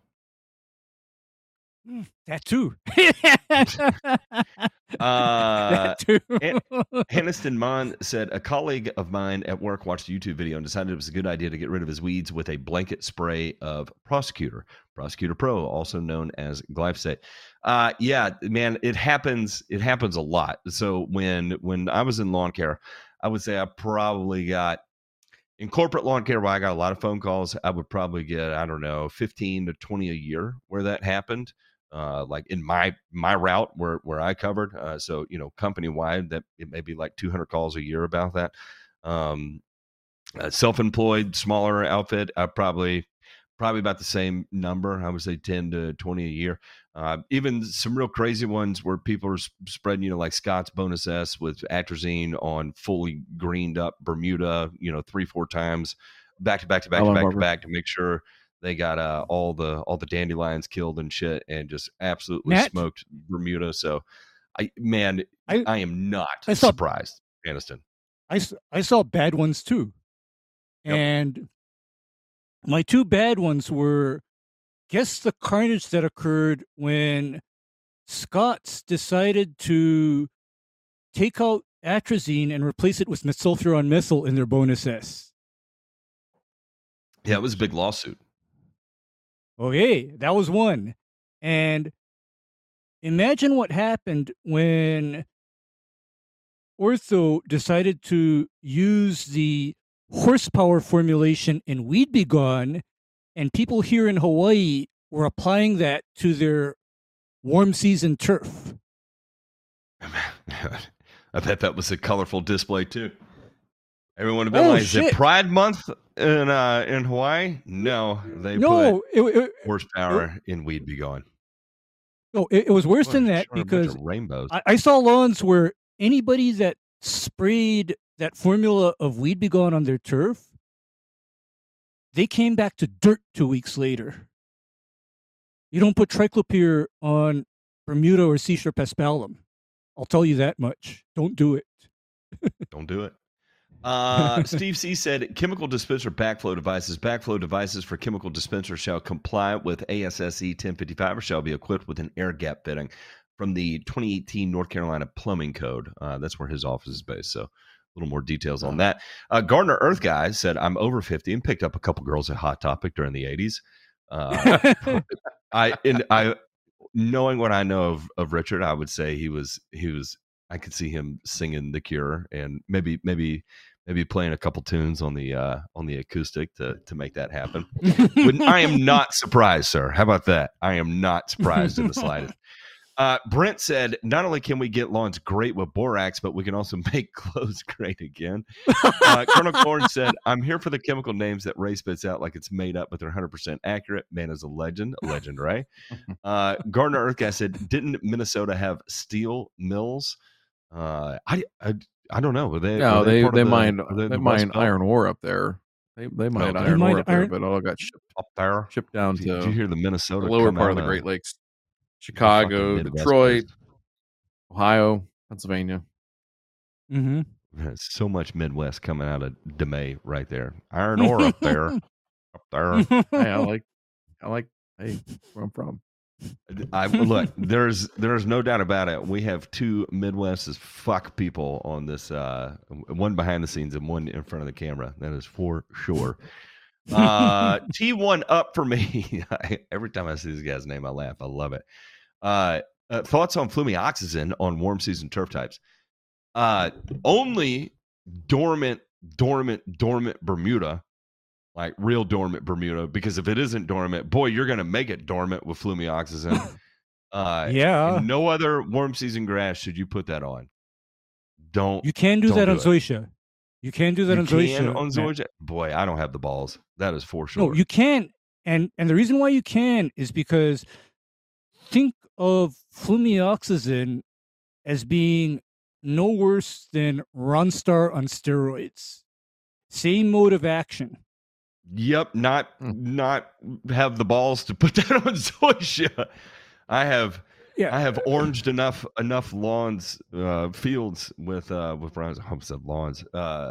That too. That too. Haniston Mon said, a colleague of mine at work watched a YouTube video and decided it was a good idea to get rid of his weeds with a blanket spray of Prosecutor Pro, also known as glyphosate. Yeah, man, it happens a lot. So when I was in lawn care, I would say I probably got, in corporate lawn care where I got a lot of phone calls, I would probably get, 15 to 20 a year where that happened. Like in my route where I covered. So, company wide, that it may be like 200 calls a year about that. Self-employed, smaller outfit, probably about the same number. I would say 10 to 20 a year. Even some real crazy ones where people are spreading, like Scott's Bonus S with atrazine on fully greened up Bermuda, 3-4 times back to make sure they got all the dandelions killed and shit, and just absolutely smoked Bermuda. So, I am not surprised, Aniston. I saw bad ones too, and my two bad ones were, guess the carnage that occurred when Scott's decided to take out atrazine and replace it with metsulfuron methyl in their Bonus S. Yeah, it was a big lawsuit. Okay, that was one. And imagine what happened when Ortho decided to use the horsepower formulation in Weed Be Gone, and people here in Hawaii were applying that to their warm season turf. I bet that was a colorful display too. Everyone would be like, is it Pride Month in Hawaii? No, they put horsepower in Weed Be Gone. No, it was worse than that, because rainbows. I saw lawns where anybody that sprayed that formula of Weed Be Gone on their turf, they came back to dirt 2 weeks later. You don't put triclopyr on Bermuda or Seashore paspalum. I'll tell you that much. Don't do it. Don't do it. Steve C said, chemical dispenser backflow devices for chemical dispenser shall comply with ASSE 1055 or shall be equipped with an air gap fitting from the 2018 North Carolina Plumbing Code. That's where his office is based. So a little more details on that. Gardner Earth Guy said, I'm over 50 and picked up a couple girls at Hot Topic during the 80s. I knowing what I know of Richard, I would say he was I could see him singing The Cure and maybe playing a couple tunes on the acoustic to make that happen. I am not surprised, sir. How about that? I am not surprised in the slightest. Brent said, not only can we get lawns great with borax, but we can also make clothes great again. Colonel Corn said, I'm here for the chemical names that Ray spits out like it's made up, but they're 100% accurate. Man is a legend, Ray. Gardner Earthgas said, didn't Minnesota have steel mills? I don't know. They mine iron ore up there. They mine iron ore up there, but all got shipped down to. Did you hear the Minnesota the lower part of the Great Lakes? Chicago, Detroit, Ohio, Pennsylvania. Mm-hmm. There's so much Midwest coming out of DeMay right there. Iron ore up there. Hey, I like. Hey, where I'm from. Look, there's no doubt about it. We have two Midwest as fuck people on this. One behind the scenes and one in front of the camera. That is for sure. T1 up for me. Every time I see this guy's name, I laugh. I love it. Thoughts on flumioxazin on warm season turf types? Only dormant Bermuda. Like real dormant Bermuda, because if it isn't dormant, boy, you're going to make it dormant with flumioxazin. Yeah. No other warm season grass should you put that on. You can do that on zoysia. You can do that on zoysia. Boy, I don't have the balls. That is for sure. No, you can. And the reason why you can is because think of flumioxazin as being no worse than Ronstar on steroids. Same mode of action. Yep, not have the balls to put that on Zoysia. I have oranged enough lawns, fields with Ronstar. I hope I said lawns.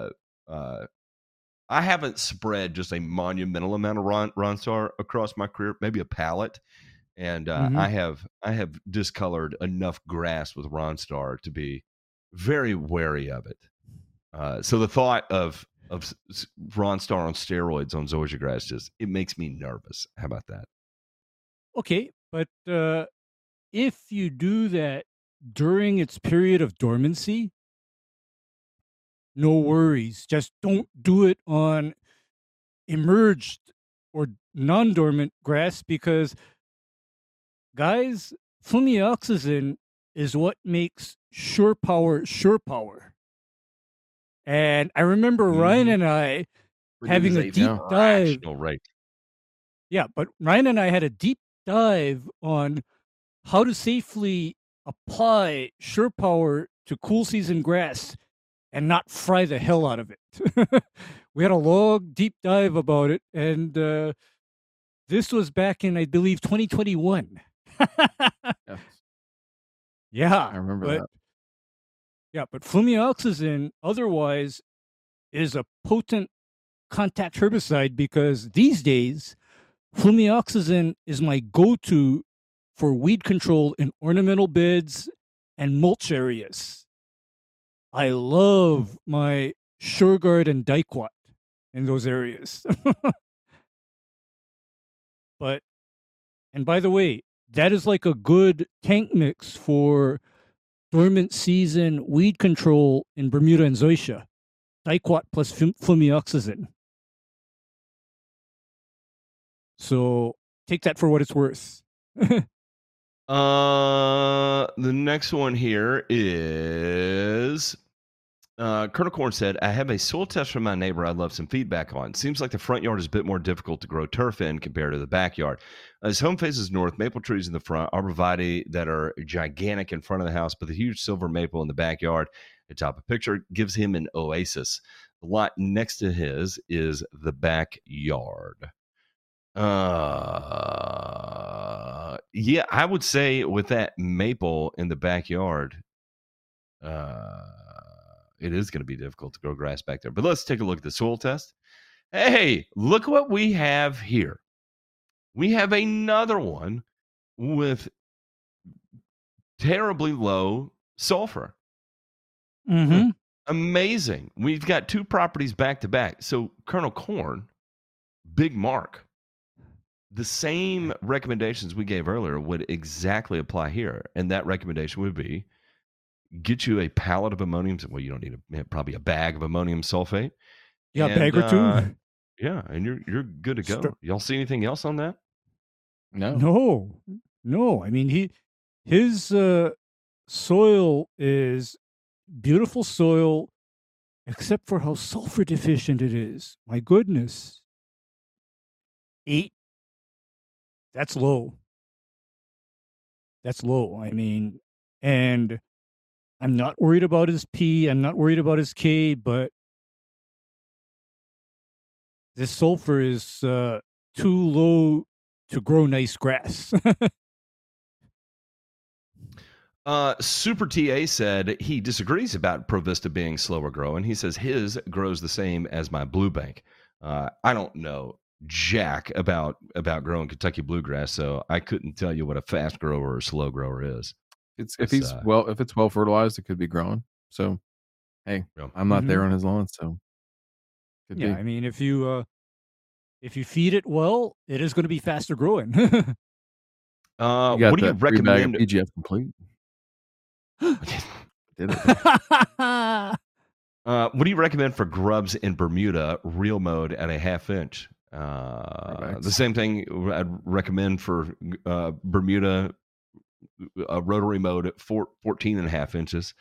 I haven't spread just a monumental amount of Ronstar across my career, maybe a pallet, and I have discolored enough grass with Ronstar to be very wary of it. So the thought of Ronstar on steroids on Zoysia grass it makes me nervous. How about that? Okay, but if you do that during its period of dormancy, no worries. Just don't do it on emerged or non-dormant grass because, guys, flumioxazin is what makes Sure Power. And I remember Ryan and I having a deep dive. Right. Yeah, but Ryan and I had a deep dive on how to safely apply Sure Power to cool season grass and not fry the hell out of it. We had a long, deep dive about it, and this was back in, I believe, 2021. Yes. Yeah, I remember that. Yeah, but flumioxazin otherwise is a potent contact herbicide because these days, flumioxazin is my go-to for weed control in ornamental beds and mulch areas. I love my SureGuard and Dicot in those areas. And by the way, that is like a good tank mix for dormant season weed control in Bermuda and Zoysia. Dicot plus flumioxazin. So take that for what it's worth. The next one here is Colonel Corn said, I have a soil test from my neighbor I'd love some feedback on. Seems like the front yard is a bit more difficult to grow turf in compared to the backyard. His home faces north, maple trees in the front, arborvitae that are gigantic in front of the house, but the huge silver maple in the backyard. The top of the picture gives him an oasis. The lot next to his is the backyard. Yeah, I would say with that maple in the backyard, it is going to be difficult to grow grass back there. But let's take a look at the soil test. Hey, look what we have here. We have another one with terribly low sulfur. Mm-hmm. Amazing. We've got two properties back to back. So Colonel Corn, Big Mark, the same recommendations we gave earlier would exactly apply here. And that recommendation would be get you a pallet of ammonium. Well, you don't need probably a bag of ammonium sulfate. Yeah, a bag or two. Yeah, and you're good to go. Y'all see anything else on that? No. I mean, his soil is beautiful soil, except for how sulfur deficient it is. My goodness, 8. That's low. I mean, and I'm not worried about his P. I'm not worried about his K, but this sulfur is too low to grow nice grass. Super TA said he disagrees about Provista being slower growing. He says his grows the same as my Blue Bank. I don't know jack about growing Kentucky bluegrass, so I couldn't tell you what a fast grower or slow grower is. If it's well fertilized, it could be growing. So, hey, I'm not there on his lawn, so could be. I mean, if you feed it well, it is going to be faster growing. What do you recommend? PGF complete. Did it. What do you recommend for grubs in Bermuda real mode at a 1/2 inch? The same thing I'd recommend for Bermuda rotary mode at 14.5 inches.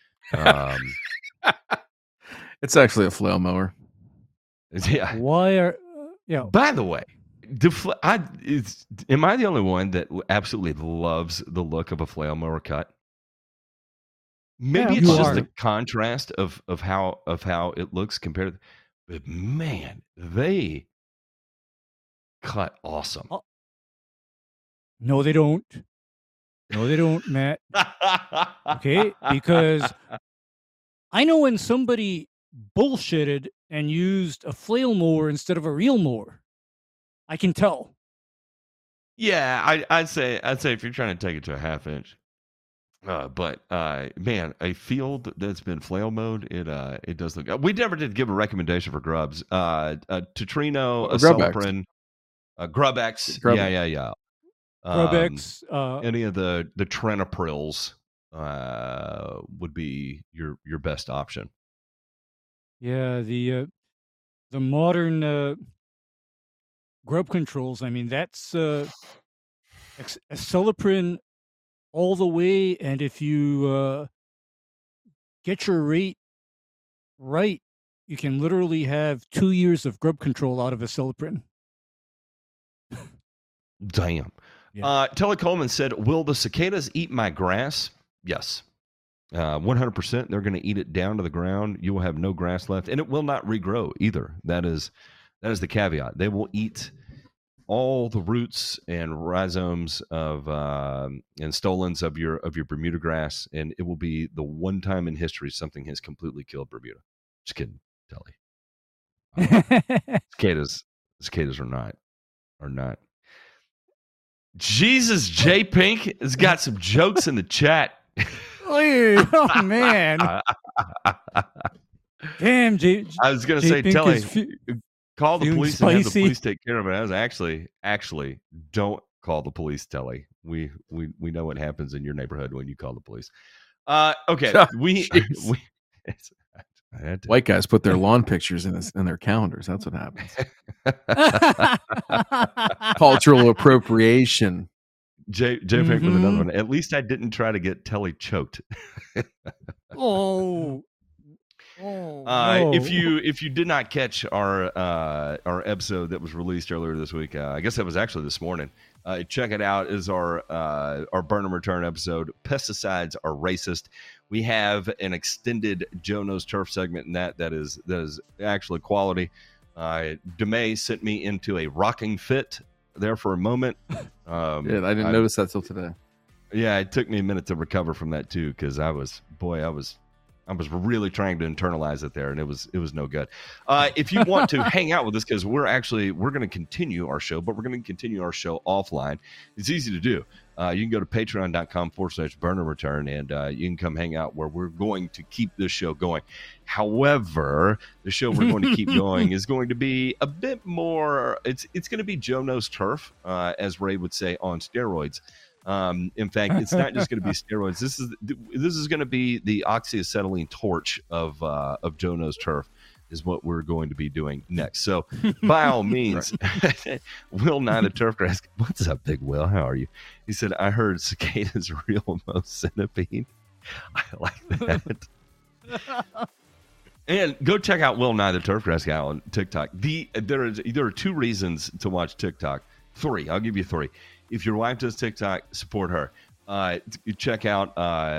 It's actually a flail mower. Yeah. By the way, am I the only one that absolutely loves the look of a flail mower cut? Maybe it's just the contrast of how it looks compared. But man, they cut awesome. Oh. No, they don't. No, they don't, Matt. Okay, because I know when somebody bullshitted and used a flail mower instead of a real mower. I can tell. Yeah, I'd say if you're trying to take it to a half inch, but man, a field that's been flail mowed, it does look. We never did give a recommendation for grubs. Tetrino, Acelyprin, Grub-X. Yeah. Grub-X. Any of the Trenoprils would be your best option. Yeah, the modern grub controls. I mean, that's Acelyprin all the way, and if you get your rate right, you can literally have 2 years of grub control out of Acelyprin. Damn. Yeah. Telly Coleman said, "Will the cicadas eat my grass?" Yes. 100%. They're going to eat it down to the ground. You will have no grass left, and it will not regrow either. That is the caveat. They will eat all the roots and rhizomes of and stolons of your Bermuda grass, and it will be the one time in history something has completely killed Bermuda. Just kidding, Telly. Cicadas are not. Jesus, J Pink has got some jokes in the chat. Oh man! Damn, I was going to say, Telly, call the police and have the police take care of it. I was actually, don't call the police, Telly. We know what happens in your neighborhood when you call the police. Okay, white guys put their lawn pictures in their calendars. That's what happens. Cultural appropriation. J Pink with another one. At least I didn't try to get Telly choked. No. If you did not catch our episode that was released earlier this week, I guess that was actually this morning. Check it out. Is our Burn and Return episode. Pesticides are racist. We have an extended Joe Knows Turf segment in that is actually quality. DeMay sent me into a rocking fit there for a moment. I didn't notice that till today. Yeah, it took me a minute to recover from that too, because I was really trying to internalize it there, and it was no good. If you want to hang out with us, because we're going to continue our show, but we're going to continue our show offline. It's easy to do. You can go to patreon.com/Burn and Return, and you can come hang out where we're going to keep this show going. However, the show we're going to keep going is going to be a bit more. It's going to be Joe Knows Turf, as Ray would say, on steroids. In fact, it's not just going to be steroids. This is going to be the oxyacetylene torch of Joe Knows Turf is what we're going to be doing next. So by all means, Will Nye the Turfgrass. What's up, Big Will? How are you? He said, I heard cicadas real most centipede. I like that. And go check out Will Nye the Turfgrass guy on TikTok. There are 2 reasons to watch TikTok. 3. I'll give you 3. If your wife does TikTok, support her. Check out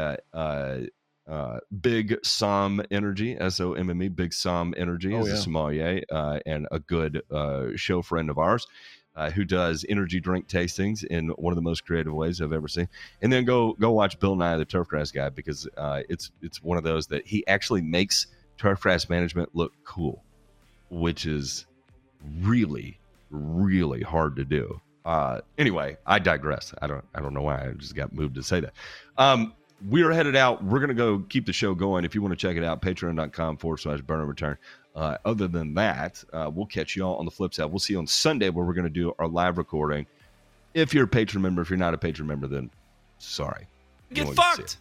Big Som Energy, SOMME, Big Som Energy is a sommelier and a good show friend of ours who does energy drink tastings in one of the most creative ways I've ever seen. And then go watch Bill Nye the Turfgrass guy, because it's one of those that he actually makes turfgrass management look cool, which is really, really hard to do. Anyway, I digress. I don't know why I just got moved to say that. We're headed out. We're going to go keep the show going. If you want to check it out, patreon.com/Burn and Return. Other than that, we'll catch you all on the flip side. We'll see you on Sunday, where we're going to do our live recording. If you're a patron member, if you're not a patron member, then sorry. Get fucked.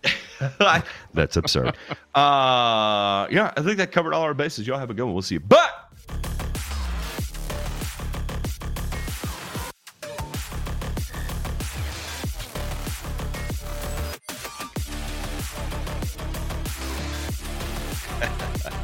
That's absurd. I think that covered all our bases. Y'all have a good one. We'll see you. But